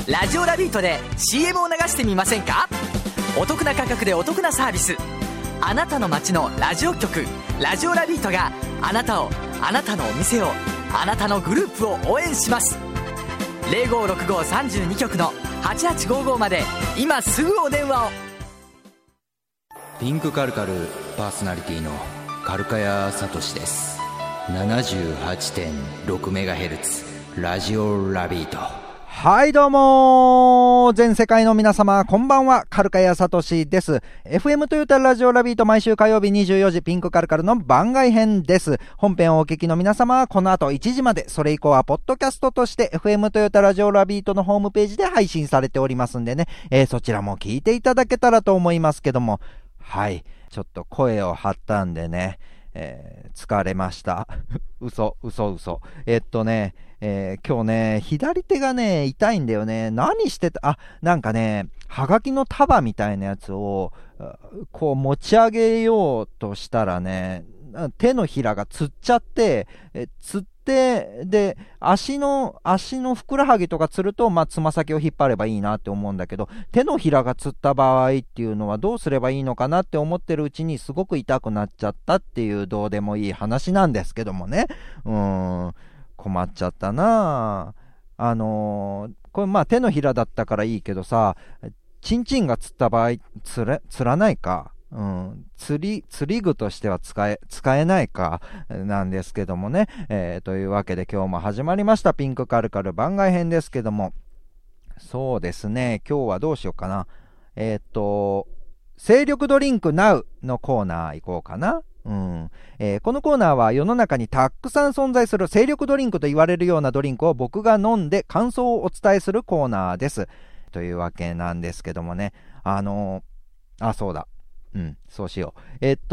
ラジオラビートで CM を流してみませんか？お得な価格でお得なサービス。あなたの街のラジオ局ラジオラビートがあなたを、あなたのお店を、あなたのグループを応援します。056532局の8855まで今すぐお電話を。 ピンクカルカルパーソナリティのカルカヤサトシです。 78.6MHz ラジオラビート。 はい、どうも全世界の皆様こんばんは、カルカヤサトシです。 FM トヨタラジオラビート、毎週火曜日24時ピンクカルカルの番外編です。本編をお聞きの皆様はこの後1時まで、それ以降はポッドキャストとして FM トヨタラジオラビートのホームページで配信されておりますんでね、そちらも聞いていただけたらと思いますけども、はい、ちょっと声を張ったんでね、疲れました嘘今日ね、左手がね痛いんだよね。何してた、なんかね、はがきの束みたいなやつをこう持ち上げようとしたらね、手のひらがつっちゃって、で足のふくらはぎとかつると、つま先を引っ張ればいいなって思うんだけど、手のひらがつった場合っていうのはどうすればいいのかなって思ってるうちにすごく痛くなっちゃったっていう、どうでもいい話なんですけどもね。困っちゃったな。これ手のひらだったからいいけどさ、チンチンがつった場合つらないか。釣り具としては使えないかなんですけどもね、というわけで今日も始まりましたピンクカルカル番外編ですけども、そうですね、今日はどうしようかな。精力ドリンク NOW のコーナー行こうかな。このコーナーは世の中にたくさん存在する精力ドリンクと言われるようなドリンクを僕が飲んで感想をお伝えするコーナーです。というわけなんですけどもね、そうだ。そうしよう。い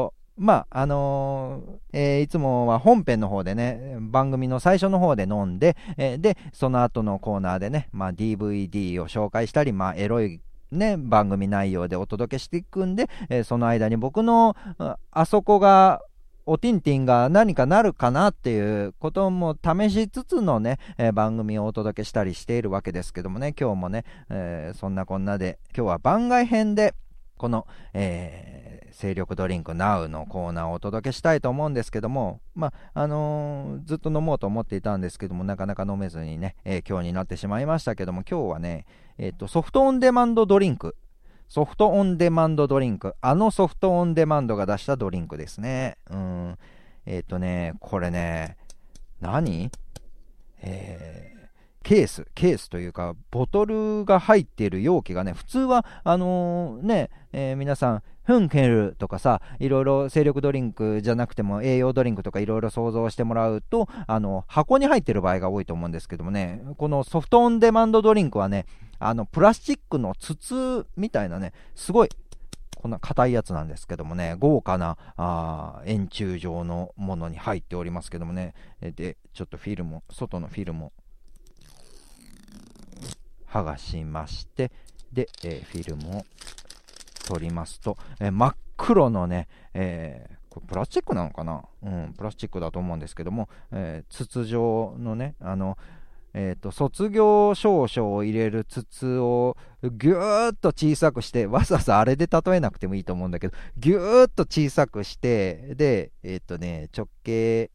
つもは本編の方でね、番組の最初の方で飲んで、で、その後のコーナーでね、DVD を紹介したり、エロいね、番組内容でお届けしていくんで、その間に僕のあそこがおティンティンが何かなるかなっていうことも試しつつのね、番組をお届けしたりしているわけですけどもね、今日もね、そんなこんなで今日は番外編でこの、精力ドリンク NOW のコーナーをお届けしたいと思うんですけども、ずっと飲もうと思っていたんですけども、なかなか飲めずにね、今日になってしまいましたけども、今日はね、ソフトオンデマンドドリンク、ソフトオンデマンドドリンク、ソフトオンデマンドが出したドリンクですね。これね、何？ケースというかボトルが入っている容器がね、普通は皆さんフンケルとかさ、いろいろ精力ドリンクじゃなくても栄養ドリンクとかいろいろ想像してもらうと、箱に入ってる場合が多いと思うんですけどもね、このソフトオンデマンドドリンクはね、プラスチックの筒みたいなね、すごいこんな硬いやつなんですけどもね、豪華な円柱状のものに入っておりますけどもね、でちょっと外のフィルムを剥がしまして、で、フィルムを取りますと、真っ黒のね、これプラスチックなのかな、プラスチックだと思うんですけども、筒状のね、卒業証書を入れる筒をぎゅーっと小さくして、わざわざあれで例えなくてもいいと思うんだけど、ぎゅーっと小さくして、で直径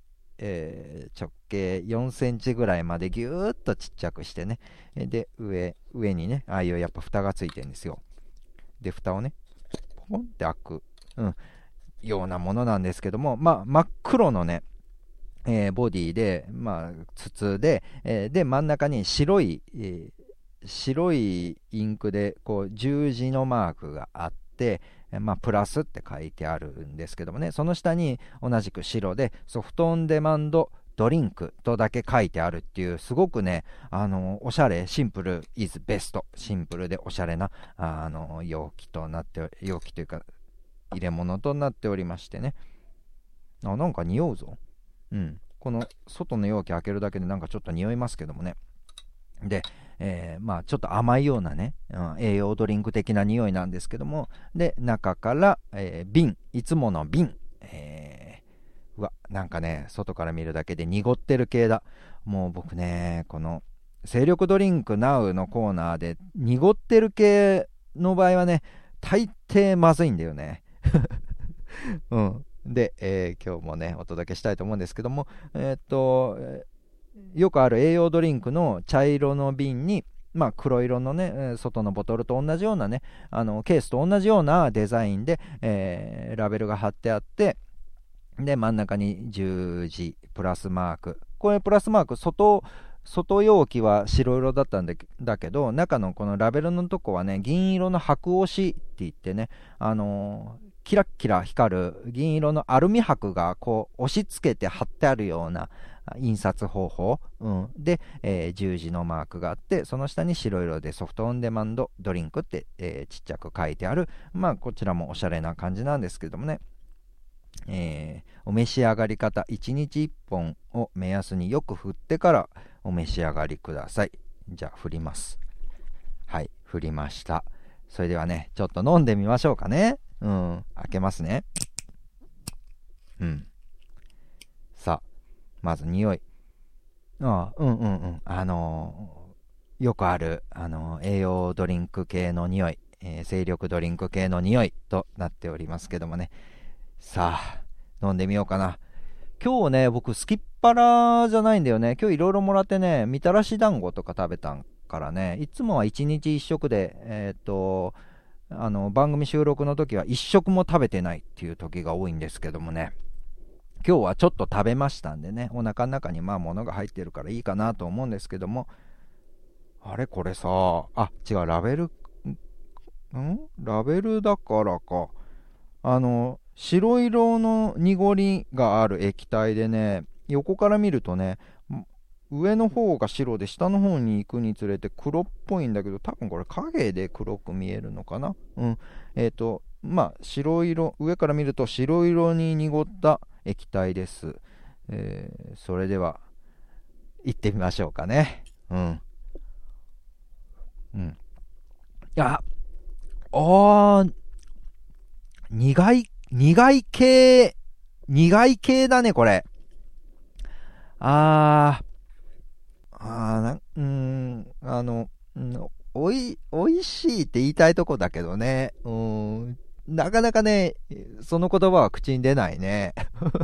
4センチぐらいまでぎゅーっとちっちゃくしてね、で上にね、ああいうやっぱ蓋がついてるんですよ。で蓋をねポンって開く、ようなものなんですけども、真っ黒のね、ボディで、筒で、で真ん中に白いインクでこう十字のマークがあって、プラスって書いてあるんですけどもね、その下に同じく白でソフトオンデマンドドリンクとだけ書いてあるっていう、すごくね、おしゃれ、シンプル is best、 シンプルでおしゃれな容器というか入れ物となっておりましてね、なんか匂うぞ。この外の容器開けるだけでなんかちょっと匂いますけどもね。で、ちょっと甘いようなね、栄養ドリンク的な匂いなんですけども、で中から、瓶、いつもの瓶、なんかね、外から見るだけで濁ってる系だ。もう僕ね、この精力ドリンク Now のコーナーで濁ってる系の場合はね、大抵まずいんだよね。うん。で、今日もね、お届けしたいと思うんですけども、よくある栄養ドリンクの茶色の瓶に、黒色のね、外のボトルと同じようなね、ケースと同じようなデザインで、ラベルが貼ってあって、で、真ん中に十字、プラスマーク。これプラスマーク、外容器は白色だったんだけど、中のこのラベルのとこはね、銀色の箔押しって言ってね、キラッキラ光る銀色のアルミ箔がこう押し付けて貼ってあるような印刷方法、で、十字のマークがあって、その下に白色でソフトオンデマンドドリンクって、ちっちゃく書いてある。こちらもおしゃれな感じなんですけどもね、お召し上がり方、1日1本を目安によく振ってからお召し上がりください。じゃあ振ります。はい、振りました。それではね、ちょっと飲んでみましょうかね。開けますね。さあ、まず匂い。よくある、栄養ドリンク系の匂い、精力ドリンク系の匂いとなっておりますけどもね。さあ、飲んでみようかな。今日ね、僕、すきっ腹じゃないんだよね。今日いろいろもらってね、みたらし団子とか食べたからね、いつもは1日1食で、番組収録の時は1食も食べてないっていう時が多いんですけどもね、今日はちょっと食べましたんでね、お腹の中に物が入ってるからいいかなと思うんですけども、あれこれさ、違う、ラベルだからか。白色の濁りがある液体でね、横から見るとね、上の方が白で下の方に行くにつれて黒っぽいんだけど、多分これ影で黒く見えるのかな。白色、上から見ると白色に濁った液体です。それでは行ってみましょうかね。苦い系だね、これ。おいしいって言いたいとこだけどね。なかなかね、その言葉は口に出ないね。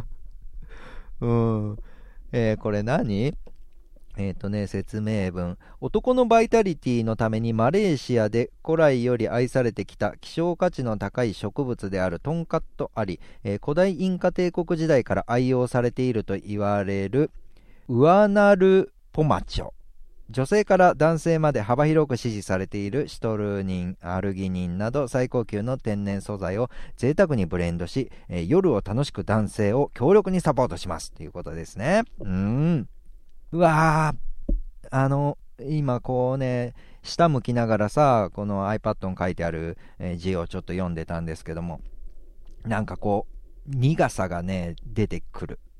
これ何？説明文。男のバイタリティのためにマレーシアで古来より愛されてきた希少価値の高い植物であるトンカットアリ、古代インカ帝国時代から愛用されていると言われるウアナルポマチョ。女性から男性まで幅広く支持されているシトルーニン、アルギニンなど最高級の天然素材を贅沢にブレンドし、夜を楽しく男性を強力にサポートしますということですね。うわー、今こうね、下向きながらさ、この iPad に書いてある、字をちょっと読んでたんですけども、なんかこう、苦さがね、出てくる。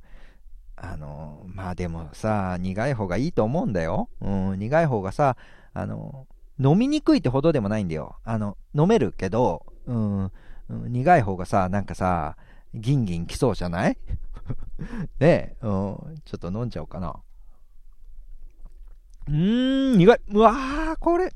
でもさ、苦い方がいいと思うんだよ。苦い方がさ、飲みにくいってほどでもないんだよ。飲めるけど、苦い方がさ、なんかさ、ギンギン来そうじゃない？ねえ、ちょっと飲んじゃおうかな。苦い。うわー、これ。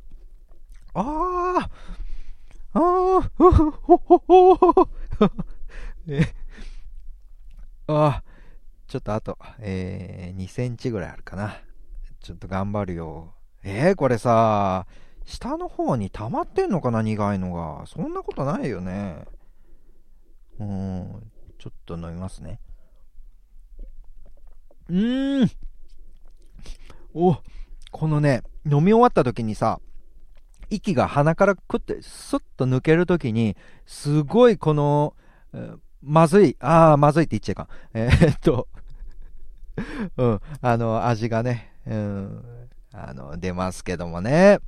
ちょっとあと、2センチぐらいあるかな。ちょっと頑張るよ。これさ、下の方に溜まってんのかな、苦いのが。そんなことないよね。ちょっと飲みますね。このね、飲み終わった時にさ、息が鼻からクッてスッと抜ける時に、すごいこの、まずいって言っちゃいかん。味がね、出ますけどもね。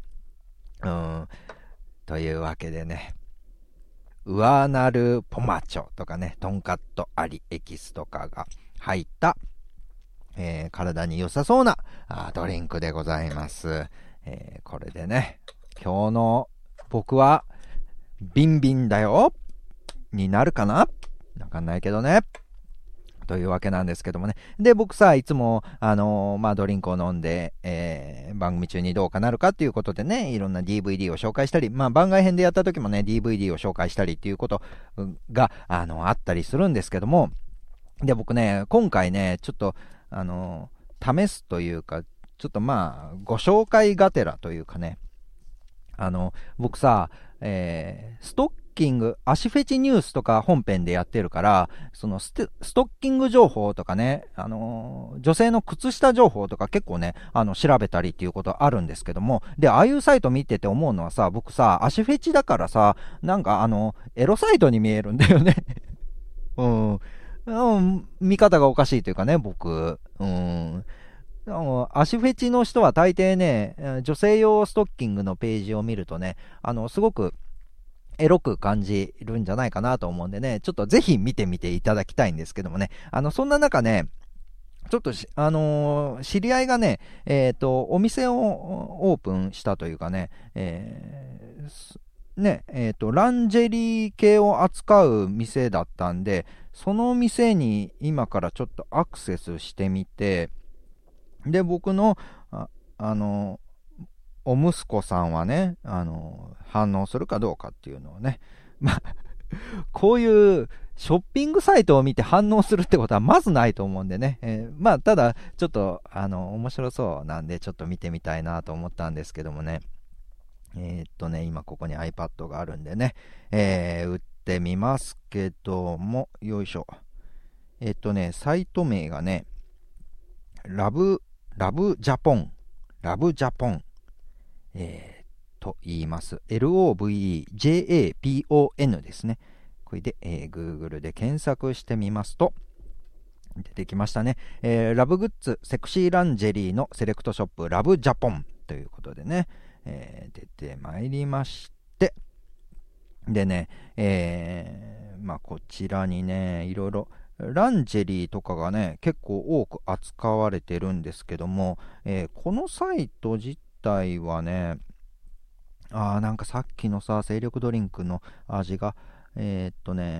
というわけでね、ウアナルポマチョとかね、トンカットアリエキスとかが入った、体に良さそうなドリンクでございます。これでね、今日の僕はビンビンだよになるかな？わかんないけどね。 というわけなんですけどもね。で、僕さ、いつも、ドリンクを飲んで、番組中にどうかなるかっていうことでね、いろんな DVD を紹介したり、番外編でやった時もね、DVD を紹介したりっていうことが、あったりするんですけども、で、僕ね、今回ね、ちょっと、試すというか、ちょっとご紹介がてらというかね、僕さ、ストッキング、足フェチニュースとか本編でやってるから、そのストッキング情報とかね、女性の靴下情報とか結構ね、調べたりっていうことあるんですけども、で、ああいうサイト見てて思うのはさ、僕さ、足フェチだからさ、なんかエロサイトに見えるんだよね。見方がおかしいというかね、僕。足フェチの人は大抵ね、女性用ストッキングのページを見るとね、すごくエロく感じるんじゃないかなと思うんでね、ちょっとぜひ見てみていただきたいんですけどもね、そんな中ね、ちょっと知り合いがね、お店をオープンしたというかね、ランジェリー系を扱う店だったんで、その店に今からちょっとアクセスしてみて、で、僕の、お息子さんはね、反応するかどうかっていうのをね、こういうショッピングサイトを見て反応するってことはまずないと思うんでね、ただ、ちょっと、面白そうなんで、ちょっと見てみたいなと思ったんですけどもね、今ここに iPad があるんでね、打ってみますけども、よいしょ。サイト名がね、ラブジャポン、と言います。LOVEJAPON ですね。これで、Google で検索してみますと、出てきましたね。ラブグッズ、セクシーランジェリーのセレクトショップ、ラブジャポンということでね、出てまいりまして、でね、こちらにね、いろいろ、ランジェリーとかがね、結構多く扱われてるんですけども、このサイト自体はね、なんかさっきのさ、精力ドリンクの味が、女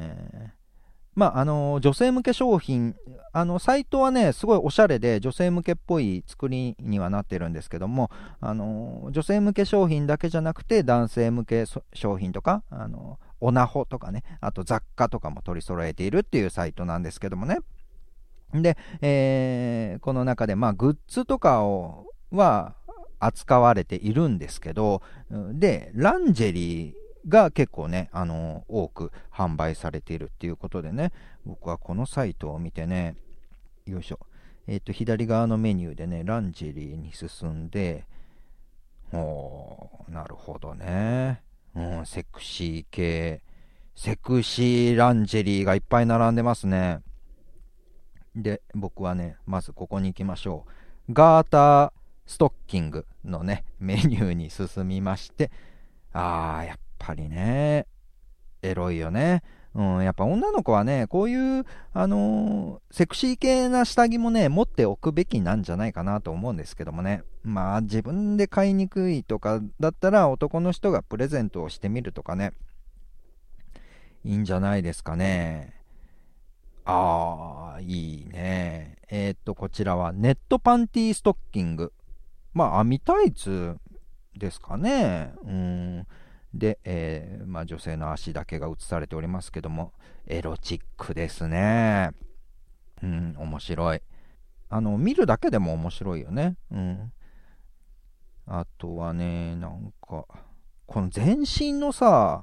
性向け商品、サイトはね、すごいおしゃれで、女性向けっぽい作りにはなってるんですけども、女性向け商品だけじゃなくて、男性向け商品とか、オナホとかね、あと雑貨とかも取り揃えているっていうサイトなんですけどもね。で、この中で、グッズとかは扱われているんですけど、で、ランジェリーが結構ね、多く販売されているっていうことでね、僕はこのサイトを見てね、よいしょ、左側のメニューでね、ランジェリーに進んで、なるほどね。セクシー系、セクシーランジェリーがいっぱい並んでますね。で、僕はね、まずここに行きましょう。ガーターストッキングのね、メニューに進みまして、やっぱりね、エロいよね。やっぱ女の子はね、こういう、セクシー系な下着もね、持っておくべきなんじゃないかなと思うんですけどもね。自分で買いにくいとかだったら、男の人がプレゼントをしてみるとかね、いいんじゃないですかね。いいね。こちらはネットパンティーストッキング。網タイツですかね。で、女性の足だけが写されておりますけども、エロチックですね。面白い。見るだけでも面白いよね。あとはね、なんか、この全身のさ、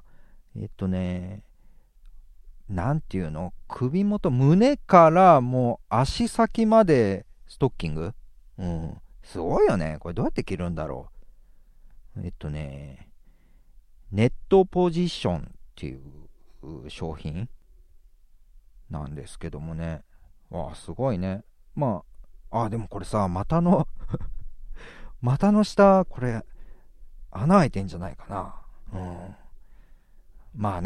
なんていうの、首元、胸からもう足先までストッキング？すごいよね。これどうやって着るんだろう。ネットポジションっていう商品なんですけどもね。すごいね。でもこれさ、股の下、これ、穴開いてんじゃないかな。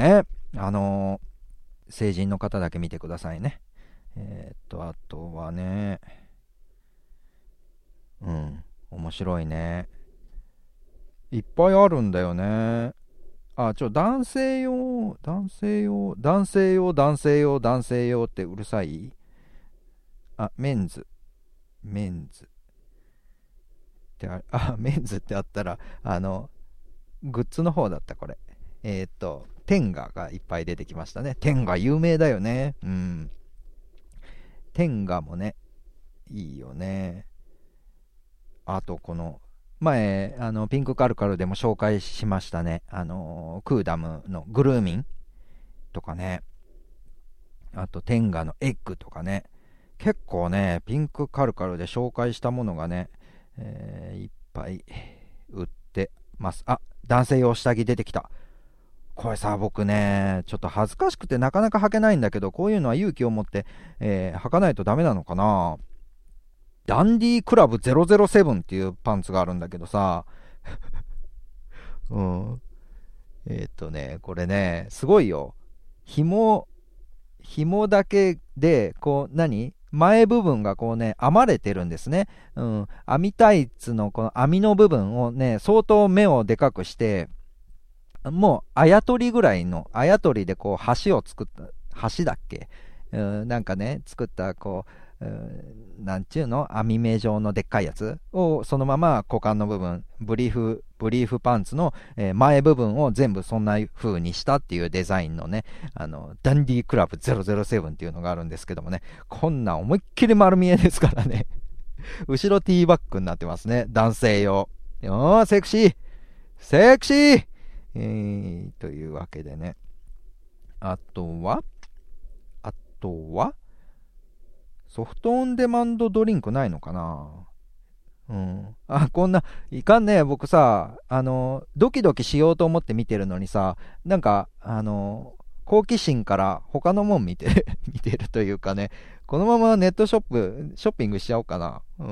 成人の方だけ見てくださいね。あとはね、面白いね。いっぱいあるんだよね。男性用ってうるさい？ メンズってメンズってあったら、グッズの方だった、これ。テンガがいっぱい出てきましたね。テンガ有名だよね。うん。テンガもね、いいよね。あと、この、前、ピンクカルカルでも紹介しましたね。クーダムのグルーミンとかね。あと、テンガのエッグとかね。結構ね、ピンクカルカルで紹介したものがね、いっぱい売ってます。男性用下着出てきた。これさ、僕ね、ちょっと恥ずかしくてなかなか履けないんだけど、こういうのは勇気を持って、履かないとダメなのかな。ダンディークラブ007っていうパンツがあるんだけどさ、うん。これね、すごいよ。紐だけで、こう、前部分がこうね、編まれてるんですね。うん。網タイツのこの網の部分をね、相当目をでかくして、もう、あやとりぐらいの、あやとりでこう、橋を作った、橋だっけ、なんかね、作った、こう、なんちゅうの、網目状のでっかいやつを、そのまま股間の部分、ブリーフパンツの、前部分を全部そんな風にしたっていうデザインのね、ダンディークラブ007っていうのがあるんですけどもね、こんなん思いっきり丸見えですからね。後ろティーバッグになってますね、男性用。セクシーというわけでね。あとはソフトオンデマンドドリンクないのかな。うん。こんないかんね。僕さ、ドキドキしようと思って見てるのにさ、なんか、好奇心から他のもん見てるというかね、このままネットショッピングしちゃおうかな。うん。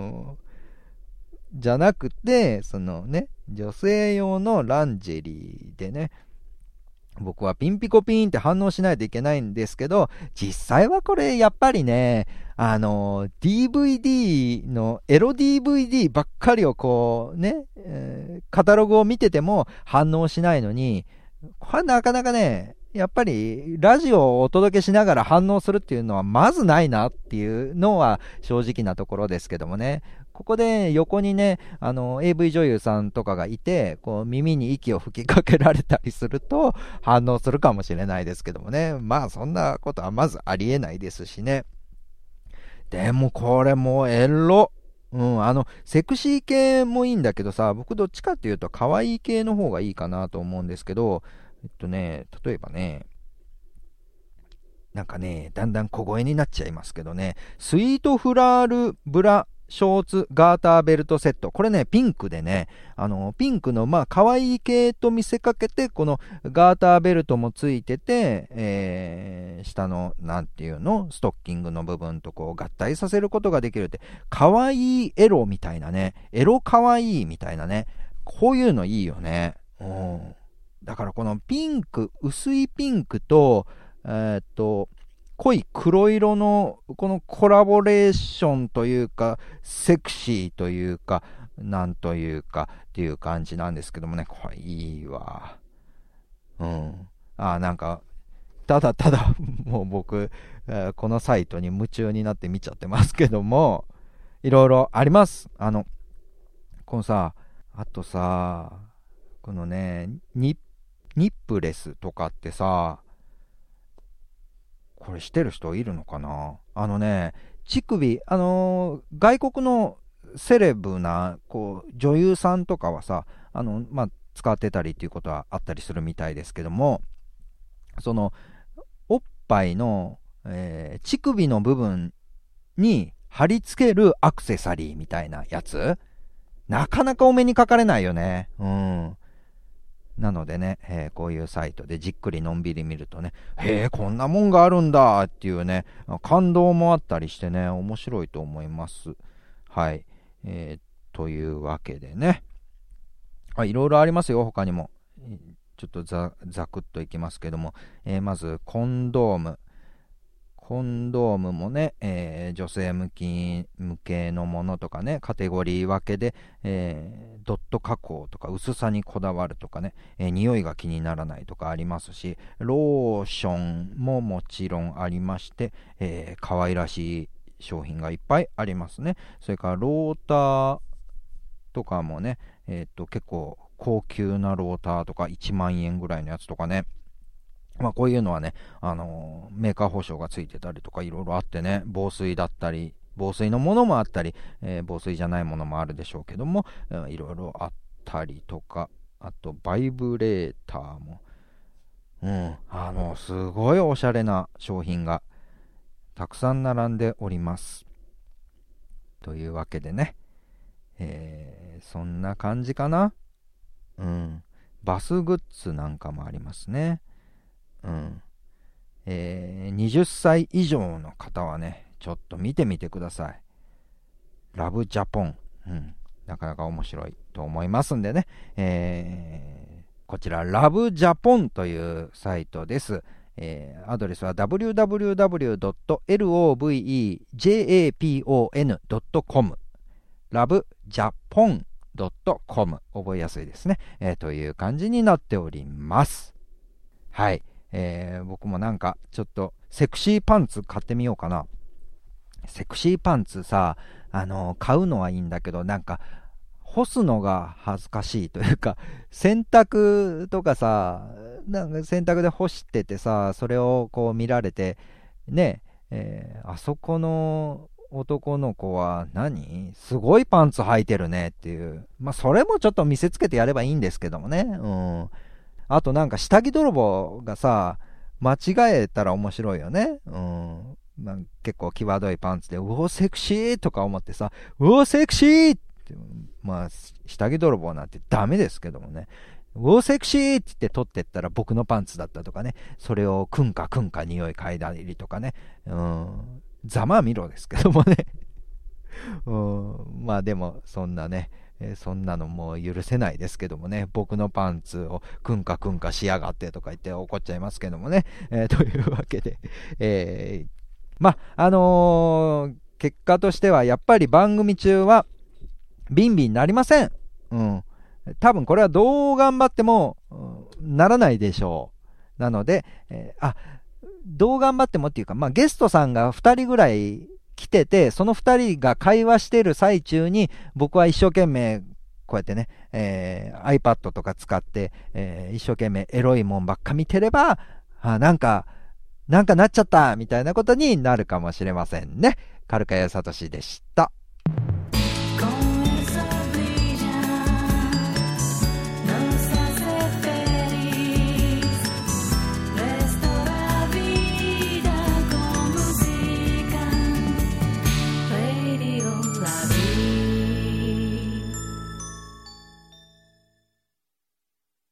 じゃなくて、そのね、女性用のランジェリーでね、僕はピンピコピーンって反応しないといけないんですけど、実際はこれやっぱりね、DVD のエロ DVD ばっかりをこうね、カタログを見てても反応しないのに、これはなかなかね、やっぱりラジオをお届けしながら反応するっていうのはまずないなっていうのは正直なところですけどもね。ここで横にね、AV 女優さんとかがいて、こう耳に息を吹きかけられたりすると反応するかもしれないですけどもね。まあそんなことはまずありえないですしね。でもこれもうエロ。うん、セクシー系もいいんだけどさ、僕どっちかっていうと可愛い系の方がいいかなと思うんですけど、例えばね、なんかね、だんだん小声になっちゃいますけどね、スイートフラールブラショーツガーターベルトセット。これね、ピンクでね、ピンクのまあ可愛い系と見せかけて、このガーターベルトもついてて、下の、なんていうの、ストッキングの部分とこう合体させることができるって、可愛いエロみたいなね、エロ可愛いみたいなね、こういうのいいよね。うん。だからこのピンク、薄いピンクと、濃い黒色のこのコラボレーションというか、セクシーというか、なんというかっていう感じなんですけどもね、これいいわ。うん。なんか、ただただもう僕、このサイトに夢中になって見ちゃってますけども、いろいろあります。このさ、あとさ、このね、ニップレスとかってさ、これしてる人いるのかな。乳首、外国のセレブな、こう、女優さんとかはさ、使ってたりっていうことはあったりするみたいですけども、その、おっぱいの、乳首の部分に貼り付けるアクセサリーみたいなやつ、なかなかお目にかかれないよね。うん。なのでね、こういうサイトでじっくりのんびり見るとね、こんなもんがあるんだっていうね、感動もあったりしてね、面白いと思います。はい。というわけでね、いろいろありますよ、他にも。ちょっとざくっといきますけども、まずコンドーム。コンドームもね、女性向けのものとかね、カテゴリー分けで、ドット加工とか薄さにこだわるとかね、匂いが気にならないとかありますし、ローションももちろんありまして、可愛らしい商品がいっぱいありますね。それからローターとかもね、結構高級なローターとか1万円ぐらいのやつとかね、こういうのはね、メーカー保証がついてたりとかいろいろあってね、防水だったり、防水のものもあったり、防水じゃないものもあるでしょうけども、いろいろあったりとか、あとバイブレーターも、すごいおしゃれな商品がたくさん並んでおります。というわけでね、そんな感じかな。バスグッズなんかもありますね。20歳以上の方はね、ちょっと見てみてください。ラブジャポン。なかなか面白いと思いますんでね。こちら、ラブジャポンというサイトです。アドレスは www.lovejapon.com lovejapon.com 覚えやすいですね、という感じになっております。はい。僕もなんかちょっとセクシーパンツ買ってみようかな。セクシーパンツさ、買うのはいいんだけど、なんか干すのが恥ずかしいというか、洗濯とかさ、なんか洗濯で干しててさ、それをこう見られてね、あそこの男の子はすごいパンツ履いてるねっていう、それもちょっと見せつけてやればいいんですけどもね。あとなんか下着泥棒がさ、間違えたら面白いよね。結構際どいパンツで、うおセクシーとか思ってさ、うおセクシーって、下着泥棒なんてダメですけどもね。うおセクシーって言って取ってったら僕のパンツだったとかね。それをくんか匂い嗅いだりとかね。ざまあみろですけどもね。でもそんなね。そんなのもう許せないですけどもね、僕のパンツをくんかしやがってとか言って怒っちゃいますけどもね、というわけで、結果としてはやっぱり番組中はビンビンなりません。多分これはどう頑張っても、ならないでしょう。なので、どう頑張ってもっていうか、ゲストさんが2人ぐらい来てて、その2人が会話してる最中に僕は一生懸命こうやってね、iPad とか使って、一生懸命エロいもんばっか見てれば、なんかなっちゃったみたいなことになるかもしれませんね。カルカヤサトシでした。